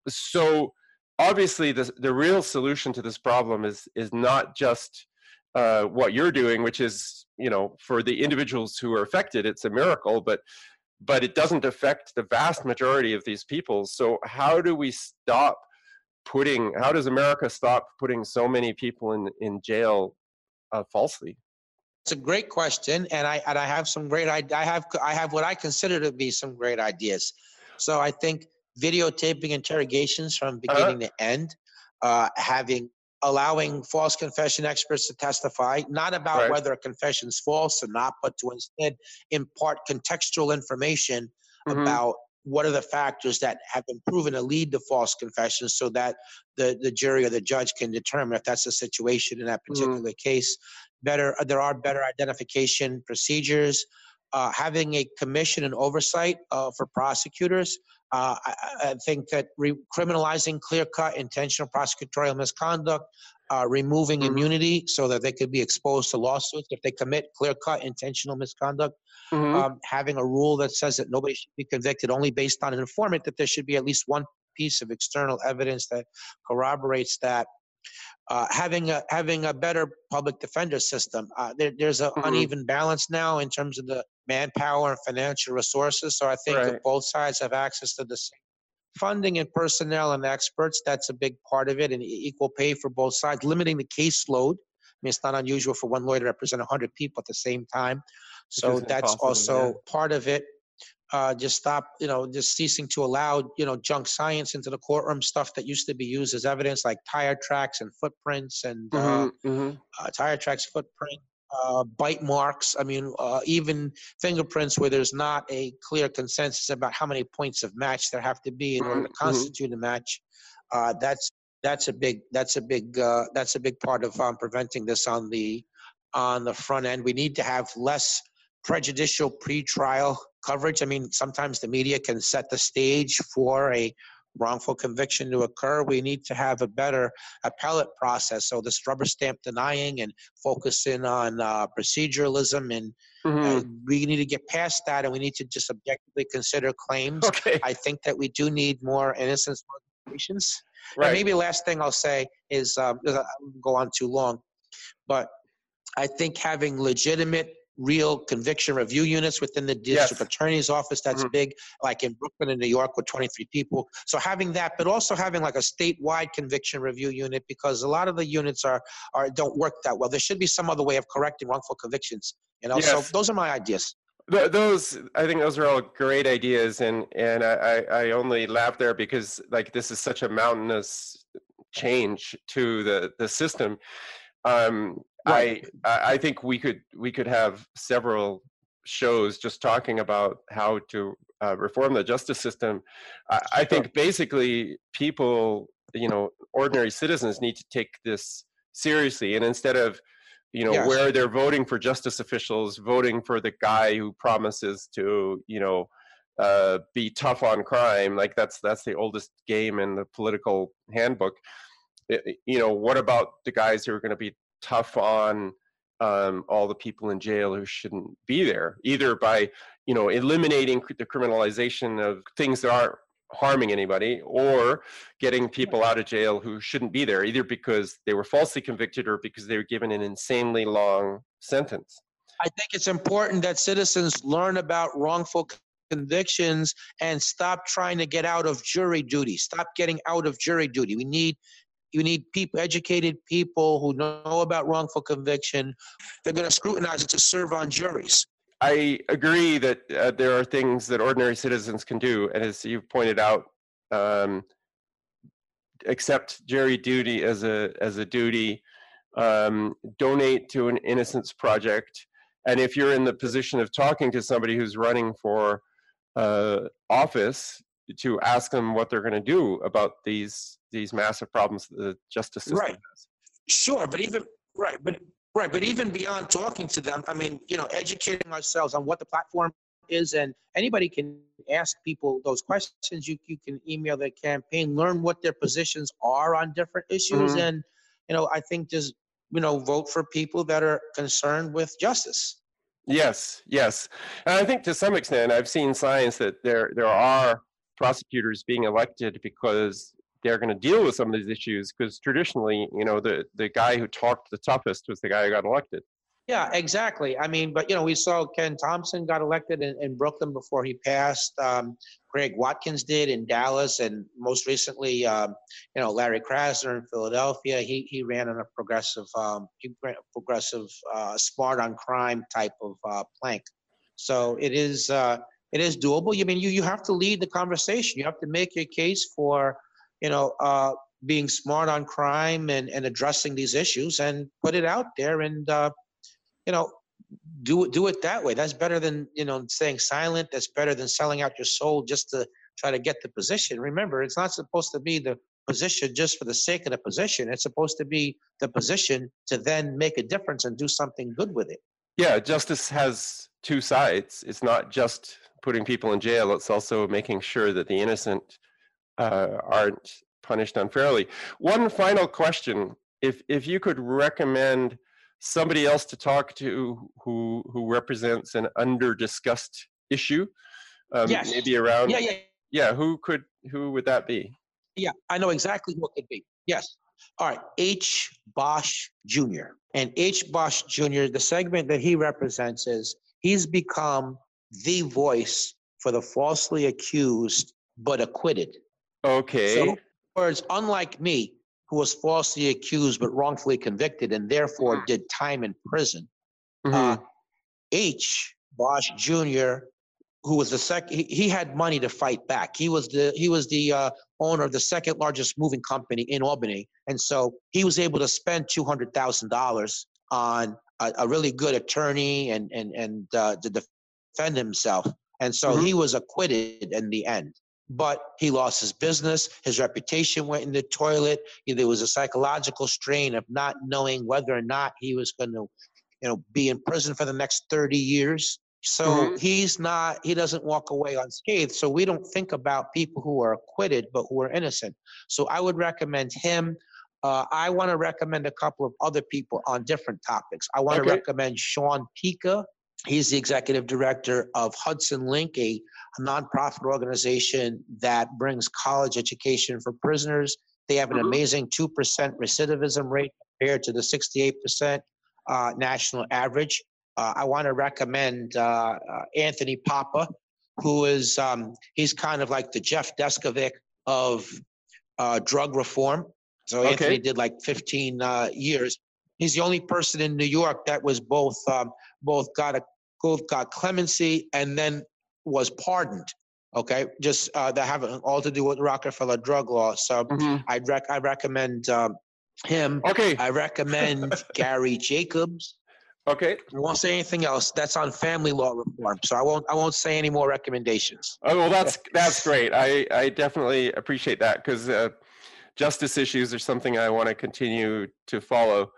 So obviously the the real solution to this problem is is not just uh, what you're doing, which is, you know, for the individuals who are affected, it's a miracle, but but it doesn't affect the vast majority of these people. So how do we stop putting, how does America stop putting so many people in, in jail uh, falsely? It's a great question, and I and I have some great I, I have I have what I consider to be some great ideas. So I think videotaping interrogations from beginning to end, uh, having allowing false confession experts to testify, not about Right. whether a confession is false or not, but to instead impart contextual information Mm-hmm. about what are the factors that have been proven to lead to false confessions, so that the, the jury or the judge can determine if that's the situation in that particular Mm-hmm. case. Better, there are better identification procedures. Uh, having a commission and oversight uh, for prosecutors. Uh, I, I think that re- criminalizing clear-cut intentional prosecutorial misconduct, uh, removing Mm-hmm. immunity so that they could be exposed to lawsuits if they commit clear-cut intentional misconduct, Mm-hmm. um, having a rule that says that nobody should be convicted only based on an informant, that there should be at least one piece of external evidence that corroborates that. Uh, having a having a better public defender system. Uh, there, there's an Mm-hmm. uneven balance now in terms of the manpower and financial resources. So I think Right. if both sides have access to the same funding and personnel and experts, that's a big part of it, and equal pay for both sides, limiting the caseload. I mean, it's not unusual for one lawyer to represent one hundred people at the same time. Which So is that's impossible, also yeah. part of it. Uh, just stop, you know, just ceasing to allow, you know, junk science into the courtroom, stuff that used to be used as evidence, like tire tracks and footprints and uh, Mm-hmm. Mm-hmm. uh, tire tracks, footprint, uh, bite marks. I mean, uh, even fingerprints where there's not a clear consensus about how many points of match there have to be in order to Mm-hmm. constitute a match. Uh, that's that's a big that's a big uh, that's a big part of um, preventing this on the on the front end. We need to have less prejudicial pretrial coverage. I mean, sometimes the media can set the stage for a wrongful conviction to occur. We need to have a better appellate process. So this rubber stamp denying and focusing on uh, proceduralism, and Mm-hmm. uh, we need to get past that, and we need to just objectively consider claims. Okay. I think that we do need more innocence motivations. Right. And maybe the last thing I'll say is, um, I won't go on too long, but I think having legitimate, real conviction review units within the district Yes. attorney's office, that's Mhm. big, like in Brooklyn and New York with twenty-three people. So having that, but also having like a statewide conviction review unit, because a lot of the units are, are don't work that well. There should be some other way of correcting wrongful convictions. You know, so Yes. those are my ideas. Th- those, I think those are all great ideas, and and I, I I only laugh there because like this is such a mountainous change to the the system. Um, Right. I I think we could we could have several shows just talking about how to uh, reform the justice system. I, I Sure. think basically people, you know, ordinary citizens need to take this seriously, and instead of, you know, Yes. where they're voting for justice officials, voting for the guy who promises to, you know, uh, be tough on crime, like that's that's the oldest game in the political handbook. It- you know, what about the guys who are going to be tough on um, all the people in jail who shouldn't be there, either by, you know, eliminating the criminalization of things that aren't harming anybody, or getting people out of jail who shouldn't be there, either because they were falsely convicted or because they were given an insanely long sentence. I think it's important that citizens learn about wrongful convictions and stop trying to get out of jury duty. Stop getting out of jury duty. We need you need people, educated people who know about wrongful conviction. They're going to scrutinize it to serve on juries. I agree that uh, there are things that ordinary citizens can do, and as you've pointed out, um, accept jury duty as a as a duty, um, donate to an innocence project, and if you're in the position of talking to somebody who's running for uh, office, to ask them what they're going to do about these these massive problems that the justice system Right. has. Sure, but even right, but right, but even beyond talking to them, I mean, you know, educating ourselves on what the platform is, and anybody can ask people those questions. You you can email their campaign, learn what their positions are on different issues, Mhm. and you know, I think just you know, vote for people that are concerned with justice. Yes, yes. And I think to some extent, I've seen signs that there there are prosecutors being elected because they're going to deal with some of these issues. Because traditionally, you know, the the guy who talked the toughest was the guy who got elected. Yeah, exactly. I mean, but you know, we saw Ken Thompson got elected in, in Brooklyn before he passed. Um, Greg Watkins did in Dallas, and most recently, um, you know, Larry Krasner in Philadelphia. He he ran on a progressive, um, he ran a progressive, uh, smart on crime type of uh, plank. So it is uh, it is doable. I mean, you you have to lead the conversation. You have to make your case for, you know, uh, being smart on crime and, and addressing these issues and put it out there and, uh, you know, do it, do it that way. That's better than, you know, staying silent. That's better than selling out your soul just to try to get the position. Remember, it's not supposed to be the position just for the sake of the position. It's supposed to be the position to then make a difference and do something good with it. Yeah, justice has two sides. It's not just putting people in jail. It's also making sure that the innocent uh, aren't punished unfairly. One final question. If if you could recommend somebody else to talk to who who represents an under-discussed issue, um, Yes. maybe around, Yeah, yeah. yeah, who could, who would that be? Yeah, I know exactly who it could be. Yes. All right. H. Bosch Junior And H. Bosch Junior, the segment that he represents is he's become the voice for the falsely accused but acquitted. Okay. So, in other words, unlike me, who was falsely accused but wrongfully convicted and therefore mm-hmm. did time in prison, mm-hmm. uh, H. Bosch Junior, who was the second, he, he had money to fight back. He was the he was the uh, owner of the second largest moving company in Albany, and so he was able to spend two hundred thousand dollars on a, a really good attorney and and and uh, to defend himself. And so mm-hmm. he was acquitted in the end. But he lost his business. His reputation went in the toilet. There was a psychological strain of not knowing whether or not he was going to, you know, be in prison for the next thirty years. So mm-hmm. he's not, he doesn't walk away unscathed. So we don't think about people who are acquitted, but who are innocent. So I would recommend him. Uh, I want to recommend a couple of other people on different topics. I want okay. to recommend Sean Pica. He's the executive director of Hudson Link, a, a nonprofit organization that brings college education for prisoners. They have an mm-hmm. amazing two percent recidivism rate compared to the sixty-eight percent uh, national average. Uh, I want to recommend uh, uh, Anthony Papa, who is, um, he's kind of like the Jeff Deskovic of uh, drug reform. So okay. Anthony did like fifteen uh, years. He's the only person in New York that was both um, both got a both got clemency and then was pardoned. Okay, just uh, that have all to do with Rockefeller drug law. So mm-hmm. I'd rec- I recommend um, him. Okay. I recommend Gary Jacobs. Okay. I won't say anything else. That's on family law reform. So I won't I won't say any more recommendations. Oh well, that's that's great. I I definitely appreciate that because uh, justice issues are something I want to continue to follow.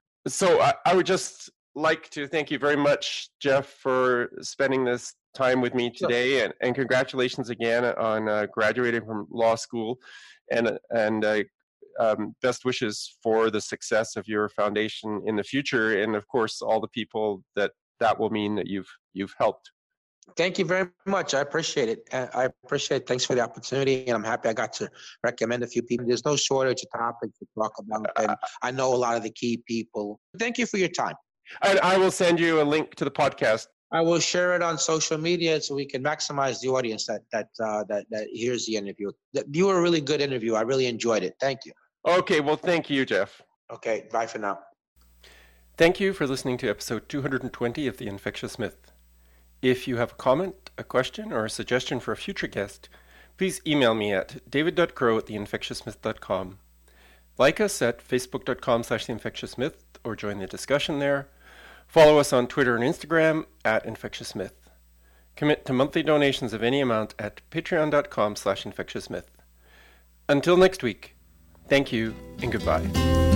So I, I would just like to thank you very much, Jeff, for spending this time with me today, sure. and, and congratulations again on uh, graduating from law school, and and uh, um, best wishes for the success of your foundation in the future, and of course all the people that that will mean that you've you've helped. Thank you very much. I appreciate it. I appreciate it. Thanks for the opportunity, and I'm happy I got to recommend a few people. There's no shortage of topics to talk about, and I know a lot of the key people. Thank you for your time. And I will send you a link to the podcast. I will share it on social media so we can maximize the audience that that uh, that that hears the interview. You were a really good interview. I really enjoyed it. Thank you. Okay, well, thank you, Jeff. Okay, bye for now. Thank you for listening to episode two hundred twenty of The Infectious Myth. If you have a comment, a question, or a suggestion for a future guest, please email me at david dot crow at the infectious myth dot com. Like us at facebook dot com slash the infectious myth or join the discussion there. Follow us on Twitter and Instagram at Infectious Myth. Commit to monthly donations of any amount at patreon dot com slash infectious myth. Until next week, thank you and goodbye.